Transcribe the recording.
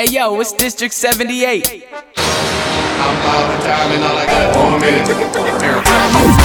Hey yo, it's District 78. I'm about the time and all I got 1 minute.